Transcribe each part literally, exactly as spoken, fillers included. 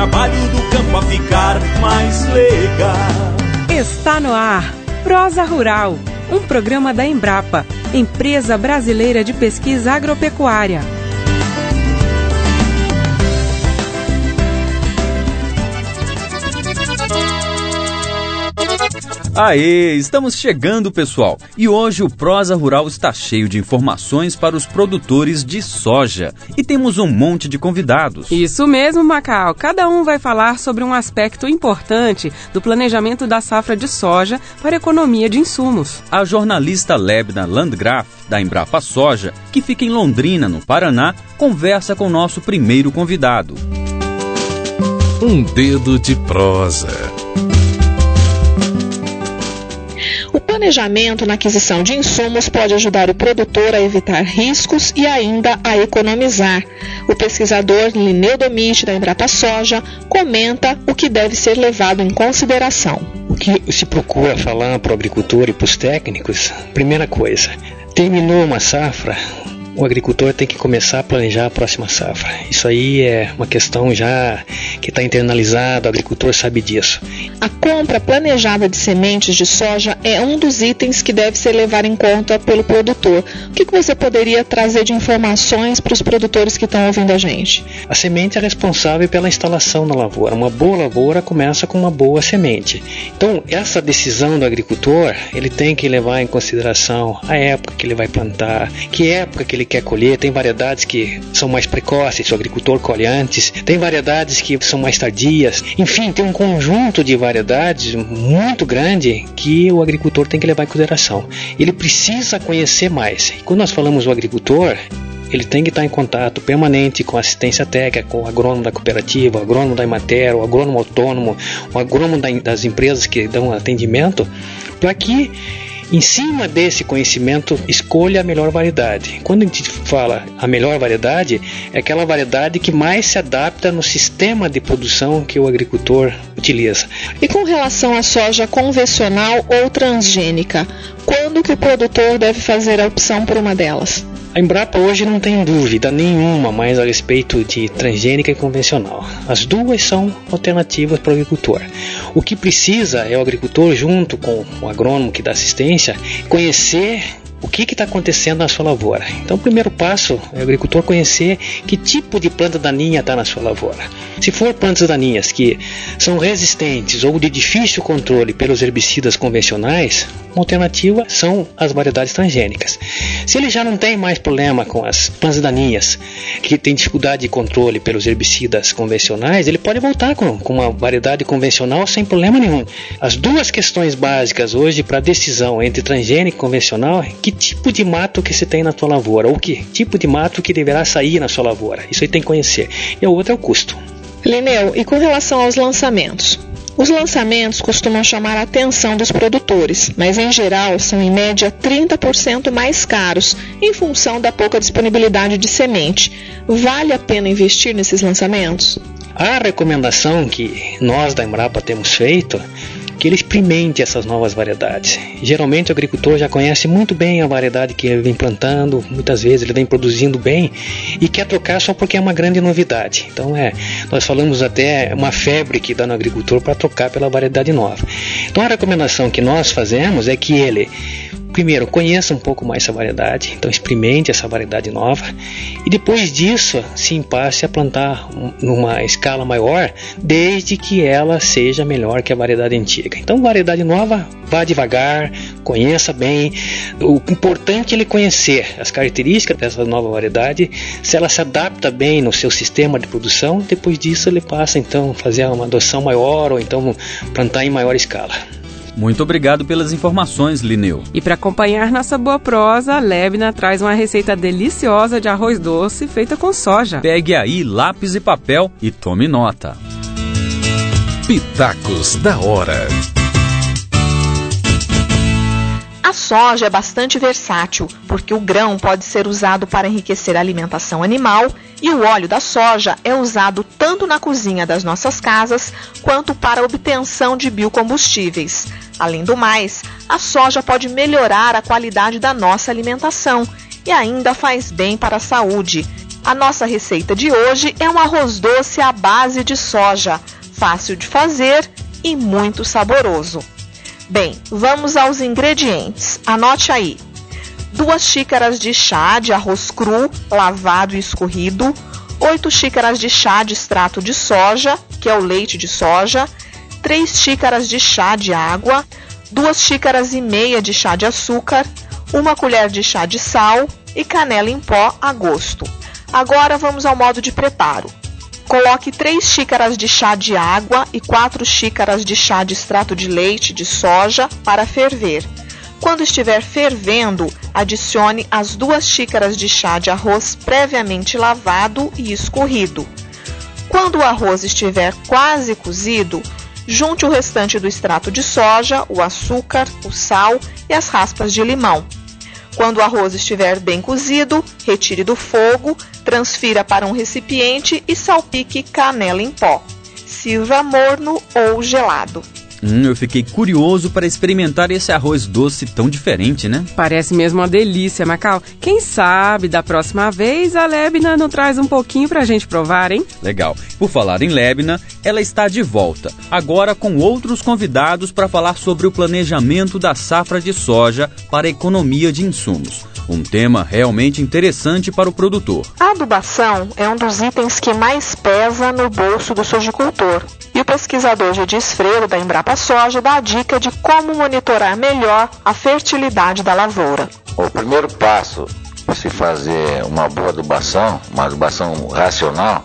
trabalho do campo a ficar mais legal. Está no ar Prosa Rural, um programa da Embrapa, Empresa Brasileira de Pesquisa Agropecuária. Aê, estamos chegando, pessoal! E hoje o Prosa Rural está cheio de informações para os produtores de soja. E temos um monte de convidados. Isso mesmo, Macau. Cada um vai falar sobre um aspecto importante do planejamento da safra de soja para a economia de insumos. A jornalista Lebna Landgraf, da Embrapa Soja, que fica em Londrina, no Paraná, conversa com o nosso primeiro convidado. Um dedo de prosa. O planejamento na aquisição de insumos pode ajudar o produtor a evitar riscos e ainda a economizar. O pesquisador Lineu Domit, da Embrapa Soja, comenta o que deve ser levado em consideração. O que se procura falar para o agricultor e para os técnicos, primeira coisa, terminou uma safra, o agricultor tem que começar a planejar a próxima safra. Isso aí é uma questão já que está internalizada, o agricultor sabe disso. A compra planejada de sementes de soja é um dos itens que deve ser levado em conta pelo produtor. O que você poderia trazer de informações para os produtores que estão ouvindo a gente? A semente é responsável pela instalação da lavoura. Uma boa lavoura começa com uma boa semente. Então, essa decisão do agricultor, ele tem que levar em consideração a época que ele vai plantar, que época que ele quer colher. Tem variedades que são mais precoces, o agricultor colhe antes, tem variedades que são mais tardias, enfim, tem um conjunto de variedades muito grande que o agricultor tem que levar em consideração. Ele precisa conhecer mais. E quando nós falamos do agricultor, ele tem que estar em contato permanente com a assistência técnica, com o agrônomo da cooperativa, o agrônomo da Emater, o agrônomo autônomo, o agrônomo das empresas que dão atendimento, para que em cima desse conhecimento, escolha a melhor variedade. Quando a gente fala a melhor variedade, é aquela variedade que mais se adapta no sistema de produção que o agricultor utiliza. E com relação à soja convencional ou transgênica, quando que o produtor deve fazer a opção por uma delas? A Embrapa hoje não tem dúvida nenhuma mais a respeito de transgênica e convencional. As duas são alternativas para o agricultor. O que precisa é o agricultor, junto com o agrônomo que dá assistência, conhecer o que está acontecendo na sua lavoura. Então, o primeiro passo é o agricultor conhecer que tipo de planta daninha está na sua lavoura. Se for plantas daninhas que são resistentes ou de difícil controle pelos herbicidas convencionais, uma alternativa são as variedades transgênicas. Se ele já não tem mais problema com as plantas daninhas, que tem dificuldade de controle pelos herbicidas convencionais, ele pode voltar com, com uma variedade convencional sem problema nenhum. As duas questões básicas hoje para a decisão entre transgênica e convencional é que tipo de mato que você tem na tua lavoura, ou que tipo de mato que deverá sair na sua lavoura. Isso aí tem que conhecer. E o outro é o custo. Lineu, e com relação aos lançamentos? Os lançamentos costumam chamar a atenção dos produtores, mas em geral são em média trinta por cento mais caros, em função da pouca disponibilidade de semente. Vale a pena investir nesses lançamentos? A recomendação que nós da Embrapa temos feito que ele experimente essas novas variedades. Geralmente o agricultor já conhece muito bem a variedade que ele vem plantando, muitas vezes ele vem produzindo bem e quer trocar só porque é uma grande novidade. Então é, nós falamos até uma febre que dá no agricultor para trocar pela variedade nova. Então a recomendação que nós fazemos é que ele primeiro, conheça um pouco mais essa variedade, então experimente essa variedade nova e depois disso se passe a plantar numa escala maior, desde que ela seja melhor que a variedade antiga. Então, variedade nova, vá devagar, conheça bem. O importante é ele conhecer as características dessa nova variedade, se ela se adapta bem no seu sistema de produção, depois disso ele passa então a fazer uma adoção maior ou então plantar em maior escala. Muito obrigado pelas informações, Lineu. E para acompanhar nossa boa prosa, a Lebna traz uma receita deliciosa de arroz doce feita com soja. Pegue aí lápis e papel e tome nota. Pitacos da hora. A soja é bastante versátil, porque o grão pode ser usado para enriquecer a alimentação animal e o óleo da soja é usado tanto na cozinha das nossas casas quanto para a obtenção de biocombustíveis. Além do mais, a soja pode melhorar a qualidade da nossa alimentação e ainda faz bem para a saúde. A nossa receita de hoje é um arroz doce à base de soja, fácil de fazer e muito saboroso. Bem, vamos aos ingredientes. Anote aí. Duas xícaras de chá de arroz cru, lavado e escorrido, oito xícaras de chá de extrato de soja, que é o leite de soja, três xícaras de chá de água, duas xícaras e meia de chá de açúcar, uma colher de chá de sal e canela em pó a gosto. Agora vamos ao modo de preparo. Coloque três xícaras de chá de água e quatro xícaras de chá de extrato de leite de soja para ferver. Quando estiver fervendo, adicione as duas xícaras de chá de arroz previamente lavado e escorrido. Quando o arroz estiver quase cozido, junte o restante do extrato de soja, o açúcar, o sal e as raspas de limão. Quando o arroz estiver bem cozido, retire do fogo, transfira para um recipiente e salpique canela em pó. Sirva morno ou gelado. Hum, eu fiquei curioso para experimentar esse arroz doce tão diferente, né? Parece mesmo uma delícia, Macau. Quem sabe, da próxima vez, a Lebna não traz um pouquinho pra gente provar, hein? Legal. Por falar em Lebna, ela está de volta, agora com outros convidados para falar sobre o planejamento da safra de soja para a economia de insumos. Um tema realmente interessante para o produtor. A adubação é um dos itens que mais pesa no bolso do sojicultor. E o pesquisador Gedis Freire, da Embrapa Soja, dá a dica de como monitorar melhor a fertilidade da lavoura. O primeiro passo para se fazer uma boa adubação, uma adubação racional,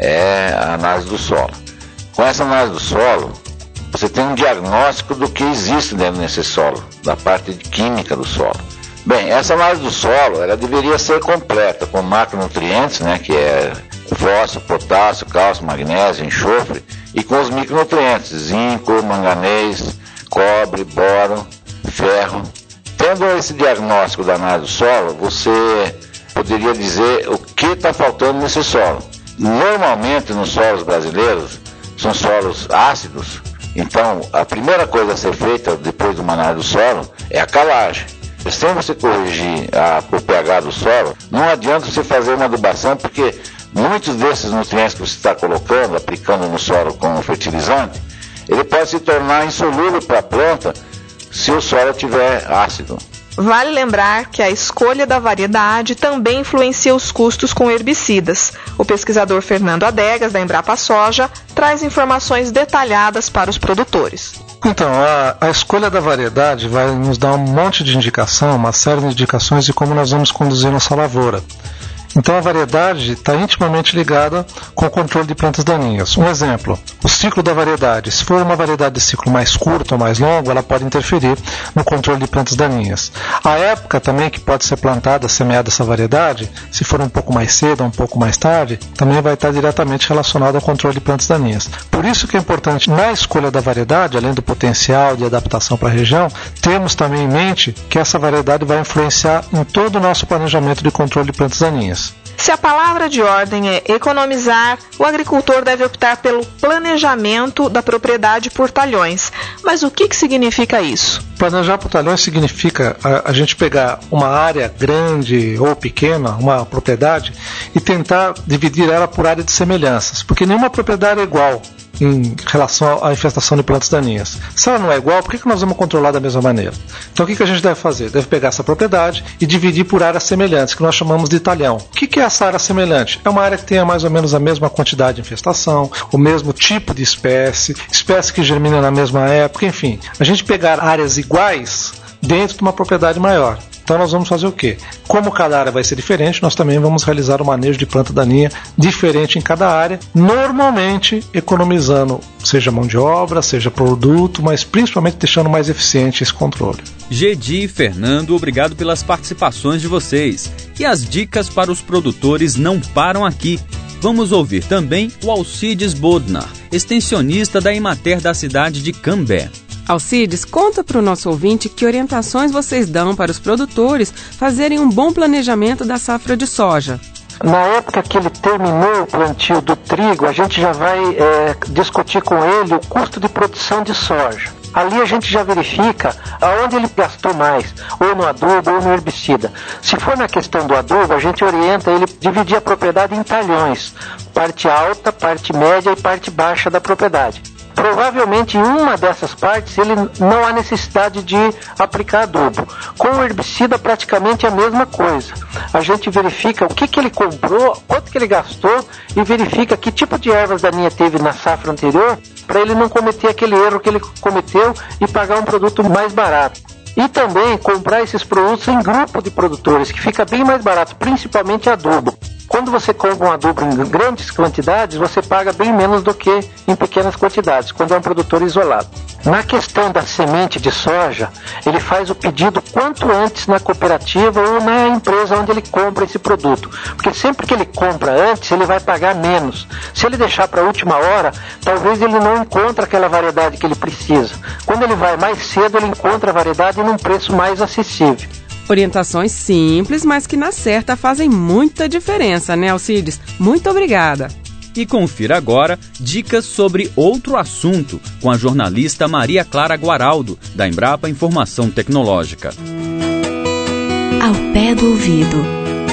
é a análise do solo. Com essa análise do solo, você tem um diagnóstico do que existe dentro desse solo, da parte química do solo. Bem, essa análise do solo, ela deveria ser completa, com macronutrientes, né, que é fósforo, potássio, cálcio, magnésio, enxofre, e com os micronutrientes, zinco, manganês, cobre, boro, ferro. Tendo esse diagnóstico da análise do solo, você poderia dizer o que está faltando nesse solo. Normalmente, nos solos brasileiros, são solos ácidos, então a primeira coisa a ser feita depois de uma análise do solo é a calagem. Sem você corrigir a, o pH do solo, não adianta você fazer uma adubação, porque muitos desses nutrientes que você está colocando, aplicando no solo como fertilizante, ele pode se tornar insolúvel para a planta se o solo estiver ácido. Vale lembrar que a escolha da variedade também influencia os custos com herbicidas. O pesquisador Fernando Adegas, da Embrapa Soja, traz informações detalhadas para os produtores. Então, a, a escolha da variedade vai nos dar um monte de indicação, uma série de indicações de como nós vamos conduzir nossa lavoura. Então a variedade está intimamente ligada com o controle de plantas daninhas. Um exemplo, o ciclo da variedade. Se for uma variedade de ciclo mais curto ou mais longo, ela pode interferir no controle de plantas daninhas. A época também que pode ser plantada, semeada essa variedade, se for um pouco mais cedo ou um pouco mais tarde, também vai estar diretamente relacionada ao controle de plantas daninhas. Por isso que é importante, na escolha da variedade, além do potencial de adaptação para a região, termos também em mente que essa variedade vai influenciar em todo o nosso planejamento de controle de plantas daninhas. Se a palavra de ordem é economizar, o agricultor deve optar pelo planejamento da propriedade por talhões. Mas o que, que significa isso? Planejar por talhões significa a, a gente pegar uma área grande ou pequena, uma propriedade, e tentar dividir ela por área de semelhanças, porque nenhuma propriedade é igual em relação à infestação de plantas daninhas. Se ela não é igual, por que nós vamos controlar da mesma maneira? Então o que a gente deve fazer? Deve pegar essa propriedade e dividir por áreas semelhantes, que nós chamamos de talhão. O que é essa área semelhante? É uma área que tenha mais ou menos a mesma quantidade de infestação, o mesmo tipo de espécie, espécie que germina na mesma época, enfim. A gente pegar áreas iguais dentro de uma propriedade maior. Então nós vamos fazer o quê? Como cada área vai ser diferente, nós também vamos realizar um manejo de planta daninha diferente em cada área, normalmente economizando, seja mão de obra, seja produto, mas principalmente deixando mais eficiente esse controle. Gedi e Fernando, obrigado pelas participações de vocês. E as dicas para os produtores não param aqui. Vamos ouvir também o Alcides Bodnar, extensionista da Emater da cidade de Cambé. Alcides, conta para o nosso ouvinte que orientações vocês dão para os produtores fazerem um bom planejamento da safra de soja. Na época que ele terminou o plantio do trigo, a gente já vai é, discutir com ele o custo de produção de soja. Ali a gente já verifica aonde ele gastou mais, ou no adubo ou no herbicida. Se for na questão do adubo, a gente orienta ele a dividir a propriedade em talhões, parte alta, parte média e parte baixa da propriedade. Provavelmente em uma dessas partes ele não há necessidade de aplicar adubo. Com o herbicida praticamente é a mesma coisa. A gente verifica o que, que ele comprou, quanto que ele gastou e verifica que tipo de ervas daninha teve na safra anterior para ele não cometer aquele erro que ele cometeu e pagar um produto mais barato. E também comprar esses produtos em grupo de produtores, que fica bem mais barato, principalmente adubo. Quando você compra um adubo em grandes quantidades, você paga bem menos do que em pequenas quantidades, quando é um produtor isolado. Na questão da semente de soja, ele faz o pedido quanto antes na cooperativa ou na empresa onde ele compra esse produto. Porque sempre que ele compra antes, ele vai pagar menos. Se ele deixar para a última hora, talvez ele não encontre aquela variedade que ele precisa. Quando ele vai mais cedo, ele encontra a variedade num preço mais acessível. Orientações simples, mas que na certa fazem muita diferença, né, Alcides? Muito obrigada. E confira agora dicas sobre outro assunto com a jornalista Maria Clara Guaraldo, da Embrapa Informação Tecnológica. Ao pé do ouvido.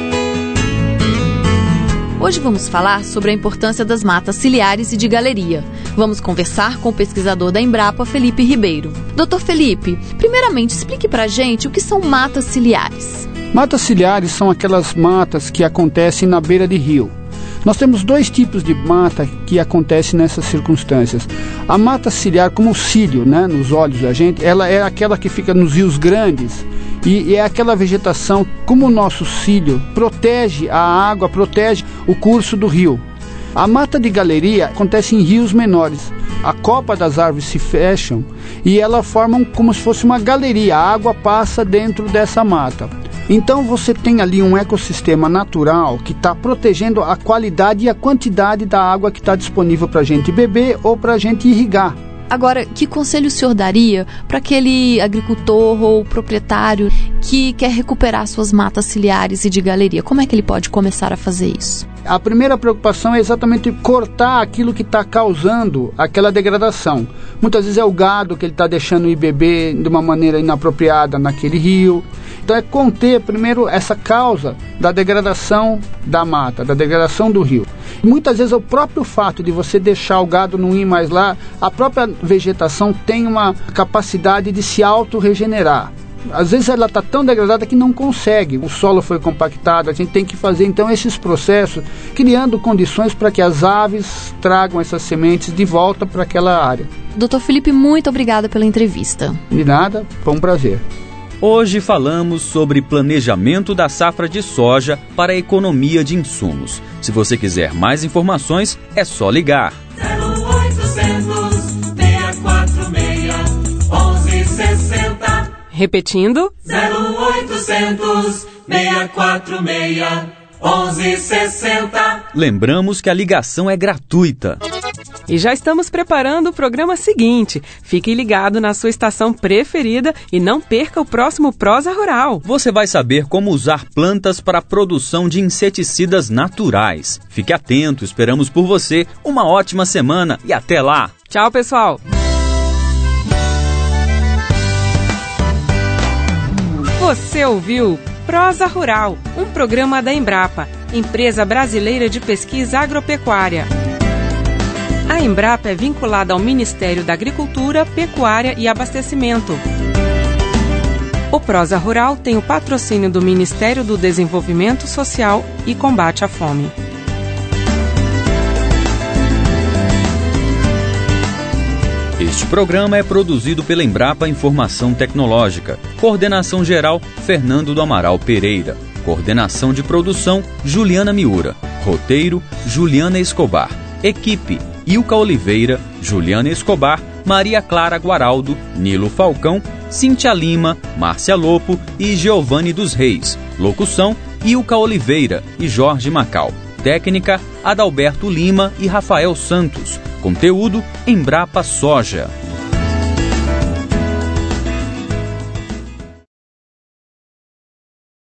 Hoje vamos falar sobre a importância das matas ciliares e de galeria. Vamos conversar com o pesquisador da Embrapa, Felipe Ribeiro. doutor Felipe, primeiramente explique pra gente o que são matas ciliares. Matas ciliares são aquelas matas que acontecem na beira de rio. Nós temos dois tipos de mata que acontecem nessas circunstâncias. A mata ciliar, como o cílio, né, nos olhos da gente, ela é aquela que fica nos rios grandes e é aquela vegetação, como o nosso cílio, protege a água, protege o curso do rio. A mata de galeria acontece em rios menores. A copa das árvores se fecham e ela forma como se fosse uma galeria. A água passa dentro dessa mata. Então você tem ali um ecossistema natural que está protegendo a qualidade e a quantidade da água que está disponível para a gente beber ou para a gente irrigar. Agora, que conselho o senhor daria para aquele agricultor ou proprietário que quer recuperar suas matas ciliares e de galeria? Como é que ele pode começar a fazer isso? A primeira preocupação é exatamente cortar aquilo que está causando aquela degradação. Muitas vezes é o gado que ele está deixando ir beber de uma maneira inapropriada naquele rio. Então é conter primeiro essa causa da degradação da mata, da degradação do rio. E muitas vezes é o próprio fato de você deixar o gado não ir mais lá, a própria vegetação tem uma capacidade de se auto-regenerar. Às vezes ela está tão degradada que não consegue, o solo foi compactado, a gente tem que fazer então esses processos, criando condições para que as aves tragam essas sementes de volta para aquela área. doutor Felipe, muito obrigada pela entrevista. De nada, foi um prazer. Hoje falamos sobre planejamento da safra de soja para a economia de insumos. Se você quiser mais informações, é só ligar. zero oitocentos, seis quatro seis, onze sessenta. Repetindo. zero oitocentos, seis quatro seis, onze sessenta. Lembramos que a ligação é gratuita. E já estamos preparando o programa seguinte. Fique ligado na sua estação preferida e não perca o próximo Prosa Rural. Você vai saber como usar plantas para a produção de inseticidas naturais. Fique atento, esperamos por você. Uma ótima semana e até lá. Tchau, pessoal. Você ouviu Prosa Rural, um programa da Embrapa, empresa brasileira de pesquisa agropecuária. A Embrapa é vinculada ao Ministério da Agricultura, Pecuária e Abastecimento. O Prosa Rural tem o patrocínio do Ministério do Desenvolvimento Social e Combate à Fome. Este programa é produzido pela Embrapa Informação Tecnológica. Coordenação geral, Fernando do Amaral Pereira. Coordenação de produção, Juliana Miura. Roteiro, Juliana Escobar. Equipe, Ilka Oliveira, Juliana Escobar, Maria Clara Guaraldo, Nilo Falcão, Cíntia Lima, Márcia Lopo e Giovanni dos Reis. Locução, Ilka Oliveira e Jorge Macau. Técnica, Adalberto Lima e Rafael Santos. Conteúdo, Embrapa Soja.